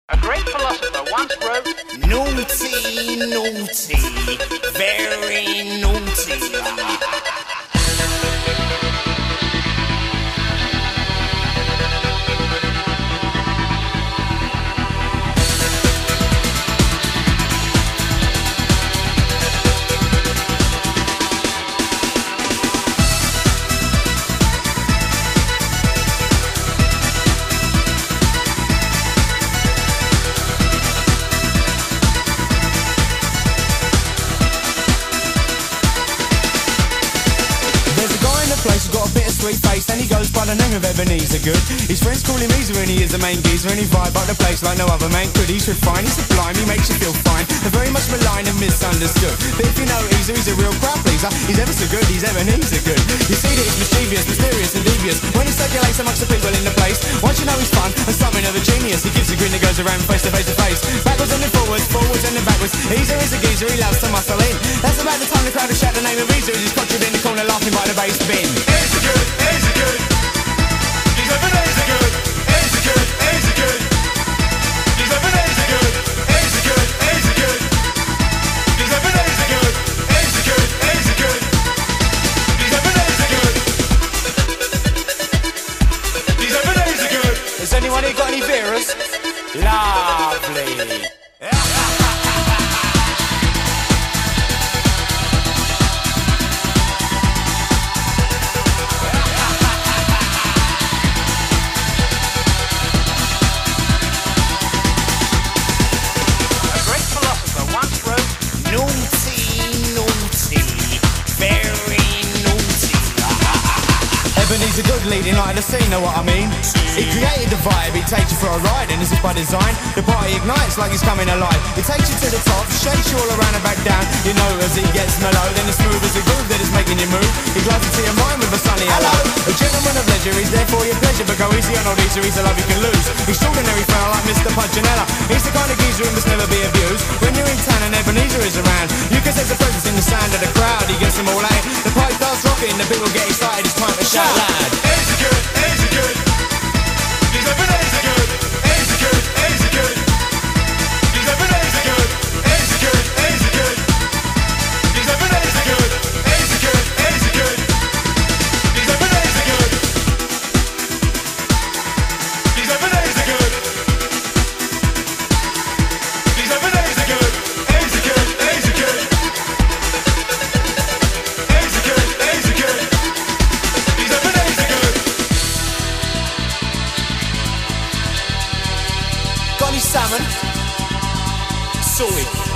A great philosopher once wrote, Naughty, naughty, very naughty. Place, he's got a bit of sweet face, and he goes by the name of Ebenezer Good. His friends call him Easer, and he is the main geezer, and he vibe up the place like no other man could. He's refined, he's sublime, he makes you feel fine, and very much maligned and misunderstood. But if you know Easer, he's a real crowd pleaser. He's ever so good, he's Ebenezer Good. You see that he's mischievous, mysterious and devious when he circulates amongst the people in the place. Once you know he's fun and something of a genius, he gives a grin that goes around face to face to face, backwards and then forwards, forwards and then backwards. Easer is a geezer, he loves to muscle in. That's about the time the crowd will shout the name of Easer as he's conjured in the corner laughing by the bass bin. Easy good, easy good. He's Ebenezer Good. Easy good, easy good. He's Ebenezer Good. Easy good, easy good. He's Ebenezer Good. Easy good, easy good. He's Ebenezer Good. He's Ebenezer Good. Has anyone here got any beers? Lovely. Ebenezer Good leading light of the scene, know what I mean? He created the vibe, he takes you for a ride, and this is by design. The party ignites like he's coming alive. He takes you to the top, shakes you all around and back down. You know as he gets mellow, then it's smooth as a groove that is making you move. He glides into your mind with a sunny hello. A gentleman of leisure, he's there for your pleasure, but go easy on old Easer, he's a love you can lose. Extraordinary fella like Mr. Punchinella. He's the kind of geezer who must never be abused. When you're in town and Ebenezer is around, you can sense the presence in the sound of the crowd. He gets them all out. The party starts rocking, the people get excited, it's time to shout loud. Easy good, easy good. He's Ebenezer Good. Easy good, easy good. He's Ebenezer Good. Easy good, easy good. He's Ebenezer Good. Easy good, easy good. He's Ebenezer Good. He's Ebenezer Good. He's Ebenezer Good. Easy good, easy good. Easy good, easy good. He's Ebenezer Good. Got any salmon? Sorted.